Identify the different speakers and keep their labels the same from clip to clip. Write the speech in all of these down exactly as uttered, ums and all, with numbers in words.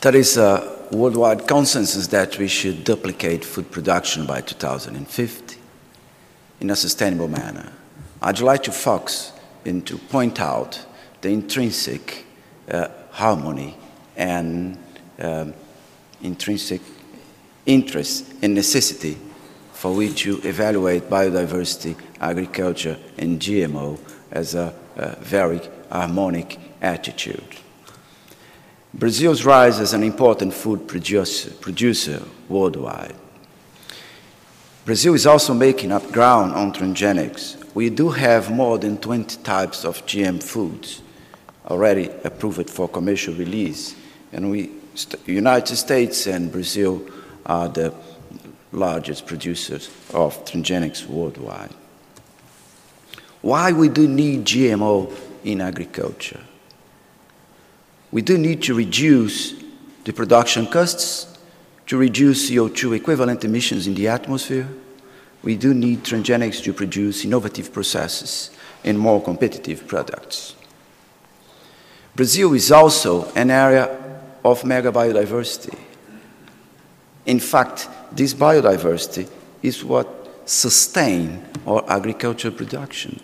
Speaker 1: There is a worldwide consensus that we should duplicate food production by two thousand fifty in a sustainable manner. I'd like to focus and to point out the intrinsic uh, harmony and um, intrinsic interest and necessity for which you evaluate biodiversity, agriculture, and G M O as a, a very harmonic attitude. Brazil's rise as an important food producer, producer worldwide. Brazil is also making up ground on transgenics. We do have more than twenty types of G M foods already approved for commercial release, and we, United States and Brazil are the largest producers of transgenics worldwide. Why we do need G M O in agriculture? We do need to reduce the production costs, to reduce C O two equivalent emissions in the atmosphere. We do need transgenics to produce innovative processes and more competitive products. Brazil is also an area of mega biodiversity. In fact, this biodiversity is what sustains our agricultural production.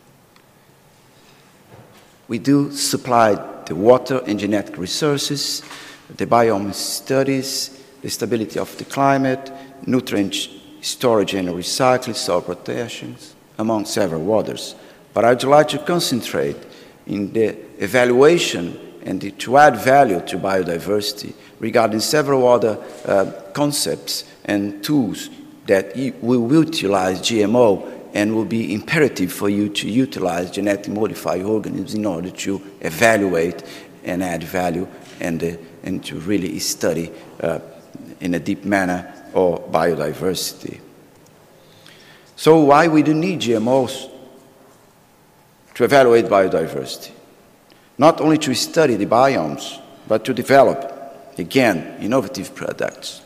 Speaker 1: We do supply the water and genetic resources, the biome studies, the stability of the climate, nutrient storage and recycling, soil protections, among several others. But I'd like to concentrate in the evaluation and the, to add value to biodiversity regarding several other uh, concepts and tools that will utilize G M O and will be imperative for you to utilize genetically modified organisms in order to evaluate and add value and, uh, and to really study uh, in a deep manner or biodiversity. So why we do need G M Os to evaluate biodiversity? Not only to study the biomes, but to develop, again, innovative products.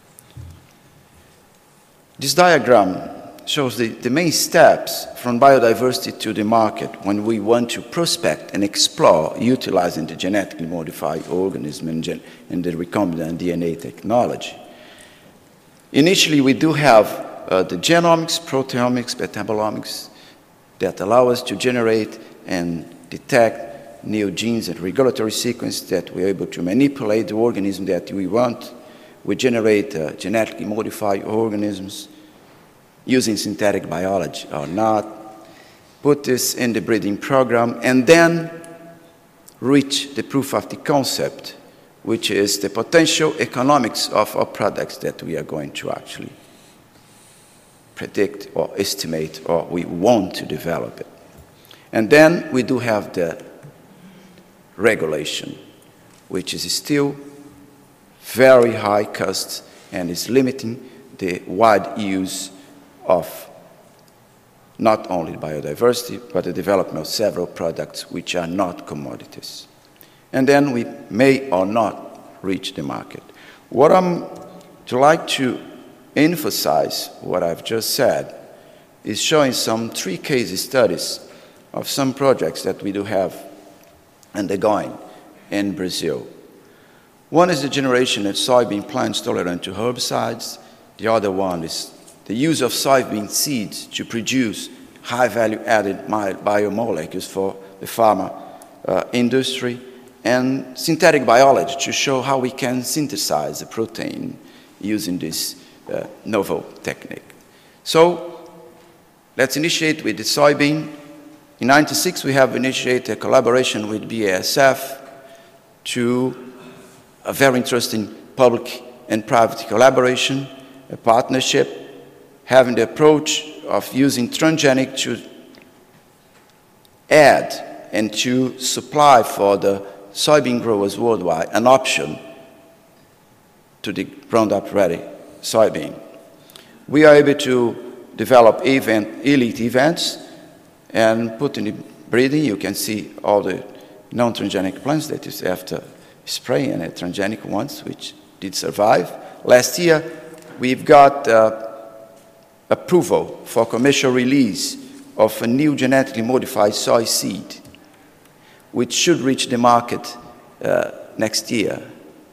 Speaker 1: This diagram shows the, the main steps from biodiversity to the market when we want to prospect and explore utilizing the genetically modified organism and, gen and the recombinant D N A technology. Initially, we do have uh, the genomics, proteomics, metabolomics that allow us to generate and detect new genes and regulatory sequence that we're able to manipulate the organism that we want. We generate uh, genetically modified organisms using synthetic biology or not, put this in the breeding program, and then reach the proof of the concept, which is the potential economics of our products that we are going to actually predict or estimate, or we want to develop it. And then we do have the regulation, which is still very high cost and is limiting the wide use of not only biodiversity, but the development of several products which are not commodities. And then we may or not reach the market. What I'm to like to emphasize, what I've just said, is showing some three case studies of some projects that we do have undergoing in Brazil. One is the generation of soybean plants tolerant to herbicides. The other one is the use of soybean seeds to produce high-value added biomolecules for the pharma uh, industry, and synthetic biology to show how we can synthesize a protein using this uh, novel technique. So let's initiate with the soybean. In ninety-six, we have initiated a collaboration with B A S F to a very interesting public and private collaboration, a partnership, having the approach of using transgenic to add and to supply for the soybean growers worldwide an option to the Roundup Ready soybean. We are able to develop event, elite events and put in the breeding. You can see all the non-transgenic plants that is after spraying and the transgenic ones which did survive. Last year, we've got uh, approval for commercial release of a new genetically modified soy seed, which should reach the market uh, next year.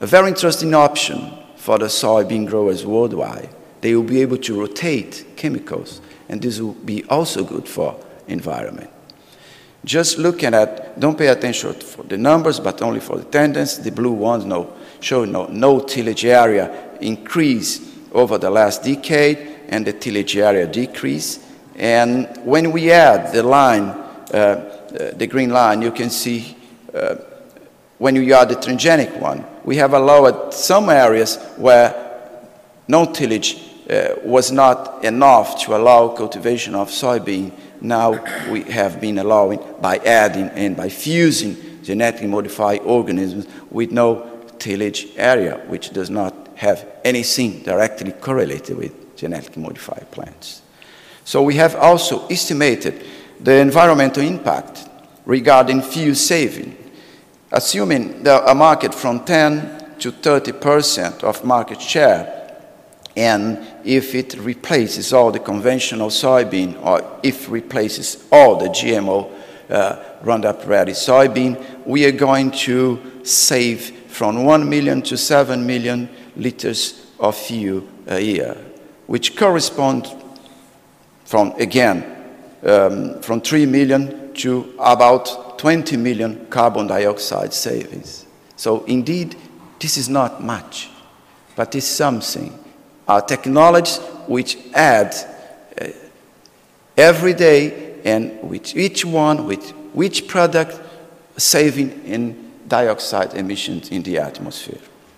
Speaker 1: a very interesting option for the soybean growers worldwide. They will be able to rotate chemicals, and this will be also good for environment. Just looking at, don't pay attention for the numbers, but only for the tendency. The blue ones no, show no, no tillage area increase over the last decade, and the tillage area decrease. And when we add the line, uh, uh, the green line, you can see uh, when you add the transgenic one, we have allowed some areas where no tillage uh, was not enough to allow cultivation of soybean. Now we have been allowing by adding and by fusing genetically modified organisms with no tillage area, which does not have anything directly correlated with genetically modified plants. So we have also estimated the environmental impact regarding fuel saving, assuming the, a market from ten to thirty percent of market share, and if it replaces all the conventional soybean, or if replaces all the G M O uh, Roundup Ready soybean, we are going to save from one million to seven million liters of fuel a year, which correspond from, again, um, from three million to about twenty million carbon dioxide savings. So indeed, this is not much, but it's something. Our technologies which add uh, every day, and with each one, with each product, saving in dioxide emissions in the atmosphere.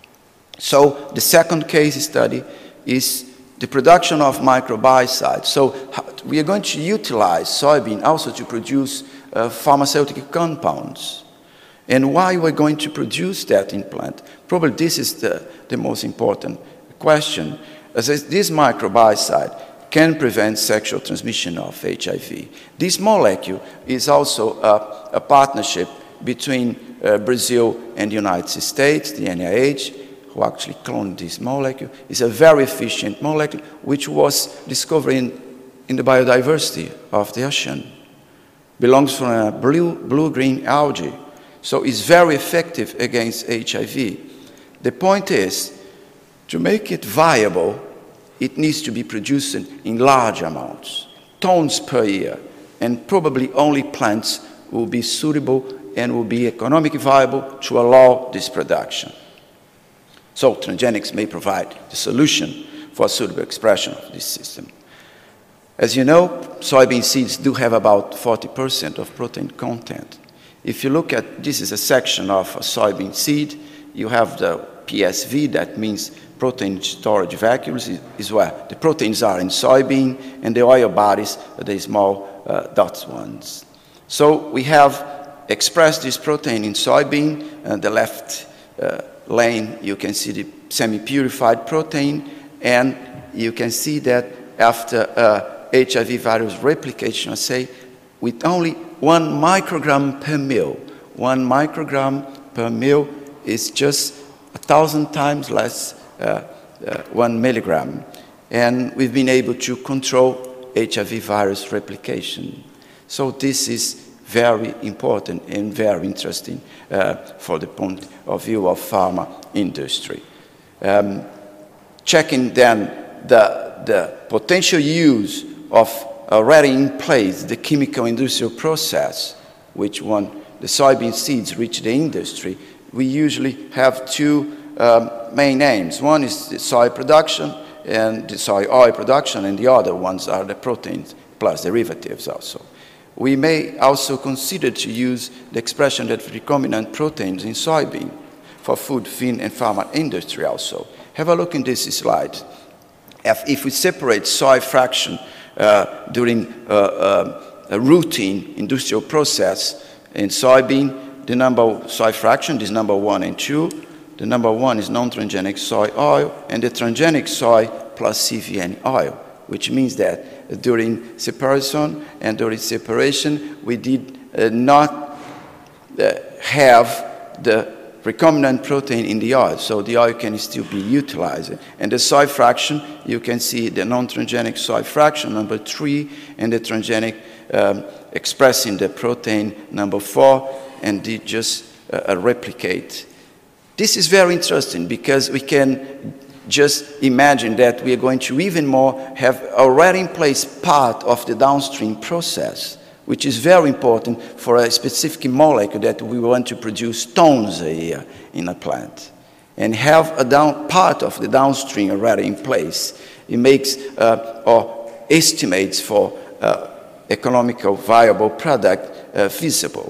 Speaker 1: So the second case study is the production of microbiocides. So we are going to utilize soybean also to produce uh, pharmaceutical compounds. And why we're going to produce that in plant? Probably this is the, the most important question. As this microbiocide can prevent sexual transmission of H I V. This molecule is also a, a partnership between uh, Brazil and the United States, the N I H, who actually cloned this molecule. It's a very efficient molecule which was discovered in, in the biodiversity of the ocean. Belongs from a blue, blue-green algae. So it's very effective against H I V. The point is, to make it viable, it needs to be produced in, in large amounts, tons per year, and probably only plants will be suitable and will be economically viable to allow this production. So transgenics may provide the solution for a suitable expression of this system. As you know, soybean seeds do have about forty percent of protein content. If you look at, this is a section of a soybean seed, you have the P S V, that means protein storage vacuoles, is where the proteins are in soybean, and the oil bodies are the small uh, dots ones. So we have expressed this protein in soybean, and the left uh, lane you can see the semi-purified protein, and you can see that after uh, H I V virus replication assay, with only one microgram per mil, one microgram per mil is just a thousand times less Uh, uh, one milligram, and we've been able to control H I V virus replication. So this is very important and very interesting uh, for the point of view of pharma industry. Um, checking then the, the potential use of already in place the chemical industrial process, which when the soybean seeds reach the industry, we usually have two Um, main aims. One is the soy production and the soy oil production, and the other ones are the proteins plus derivatives also. We may also consider to use the expression of recombinant proteins in soybean for food, feed, and pharma industry also. Have a look in this slide. If, if we separate soy fraction uh, during uh, uh, a routine industrial process in soybean, the number of soy fraction is number one and two. The number one is non-transgenic soy oil, and the transgenic soy plus C V N oil, which means that during separation and during separation, we did uh, not uh, have the recombinant protein in the oil, so the oil can still be utilized. And the soy fraction, you can see the non-transgenic soy fraction, number three, and the transgenic um, expressing the protein, number four, and they just uh, replicate. This is very interesting because we can just imagine that we are going to even more have already in place part of the downstream process, which is very important for a specific molecule that we want to produce tons a year in a plant. And have a down, part of the downstream already in place. It makes uh, or estimates for uh, economical viable product uh, feasible.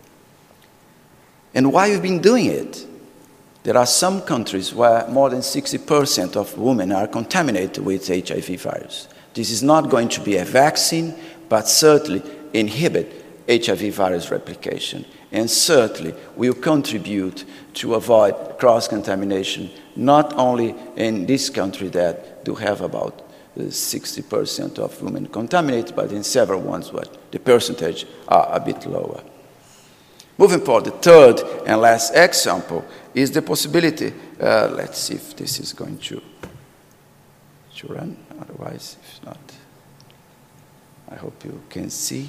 Speaker 1: And why we've been doing it? There are some countries where more than sixty percent of women are contaminated with H I V virus. This is not going to be a vaccine, but certainly inhibit H I V virus replication, and certainly will contribute to avoid cross-contamination, not only in this country that do have about sixty percent of women contaminated, but in several ones where the percentage are a bit lower. Moving forward, the third and last example is the possibility, uh, let's see if this is going to, to run, otherwise, if not, I hope you can see.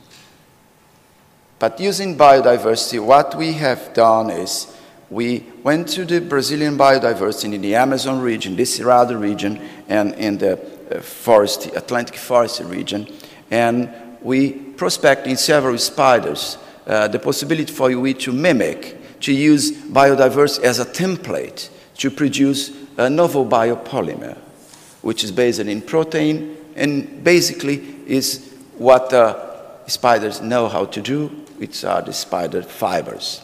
Speaker 1: But using biodiversity, what we have done is we went to the Brazilian biodiversity in the Amazon region, the Cerrado region, and in the uh, forest, Atlantic forest region, and we prospected in several spiders uh, the possibility for you to mimic, to use biodiversity as a template to produce a novel biopolymer, which is based in protein and basically is what uh, spiders know how to do, which are the spider fibers.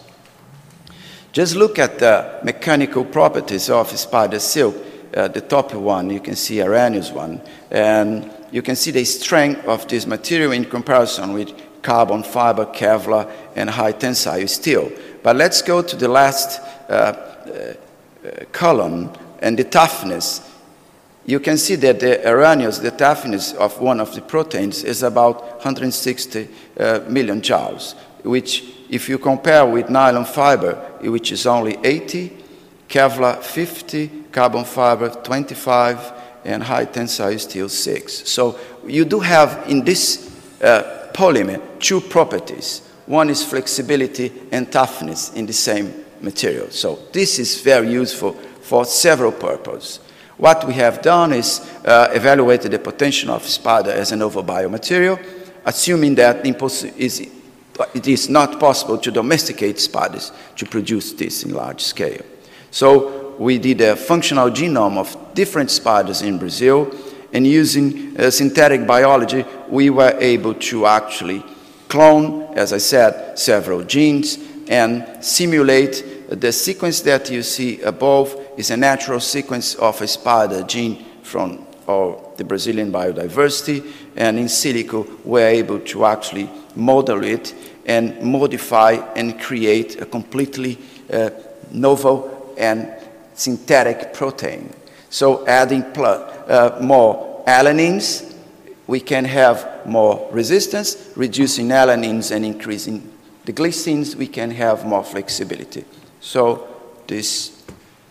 Speaker 1: Just look at the mechanical properties of spider silk. Uh, the top one, you can see Arrhenius one, and you can see the strength of this material in comparison with carbon fiber, Kevlar, and high tensile steel. But let's go to the last uh, uh, column, and the toughness. You can see that the Arrhenius, the toughness of one of the proteins, is about one hundred sixty uh, million joules, which, if you compare with nylon fiber, which is only eighty, Kevlar fifty, carbon fiber twenty-five, and high tensile steel six. So you do have in this uh, polymer two properties. One is flexibility and toughness in the same material. So this is very useful for several purposes. What we have done is uh, evaluated the potential of spider as a novel biomaterial, assuming that is, it is not possible to domesticate spiders to produce this in large scale. So we did a functional genome of different spiders in Brazil, and using uh, synthetic biology, we were able to actually clone, as I said, several genes and simulate the sequence that you see above is a natural sequence of a spider gene from or the Brazilian biodiversity, and in silico we're able to actually model it and modify and create a completely uh, novel and synthetic protein. So adding uh, more alanines, we can have more resistance, reducing alanines and increasing the glycines, we can have more flexibility. So this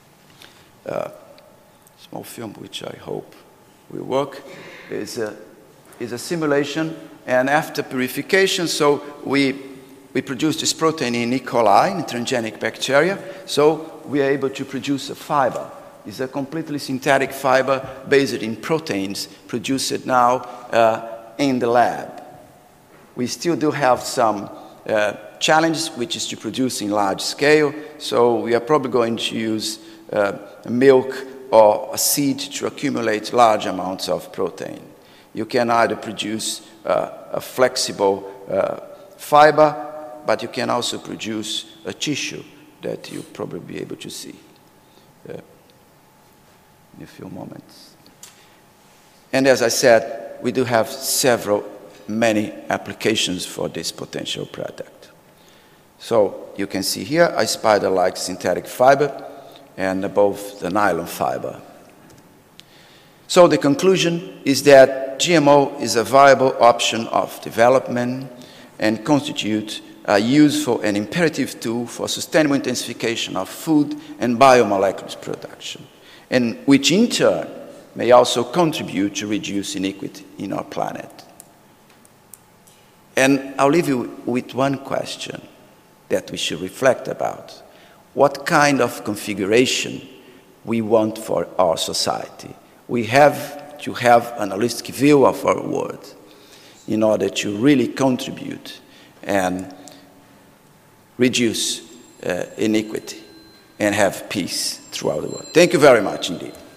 Speaker 1: uh, small film, which I hope will work, is a, is a simulation, and after purification, so we, we produce this protein in E. coli, in transgenic bacteria, so we are able to produce a fiber. It's a completely synthetic fiber based in proteins produced now uh, in the lab. We still do have some uh, challenges, which is to produce in large scale, so we are probably going to use uh, milk or a seed to accumulate large amounts of protein. You can either produce uh, a flexible uh, fiber, but you can also produce a tissue that you'll probably be able to see uh, in a few moments. And as I said, we do have several, many applications for this potential product. So you can see here a spider-like synthetic fiber and above the nylon fiber. So the conclusion is that G M O is a viable option of development and constitutes a useful and imperative tool for sustainable intensification of food and biomolecules production, and which in turn may also contribute to reduce inequity in our planet. And I'll leave you with one question that we should reflect about. what kind of configuration we want for our society. We have to have an holistic view of our world in order to really contribute and reduce uh, inequity and have peace throughout the world. Thank you very much indeed.